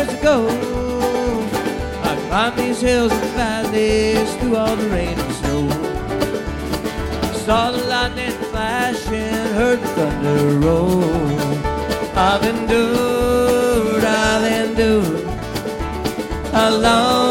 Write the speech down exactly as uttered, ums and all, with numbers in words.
years ago. I climbed these hills and valleys through all the rain and snow. Saw the lightning flash and heard the thunder roll. I've endured, I've endured a long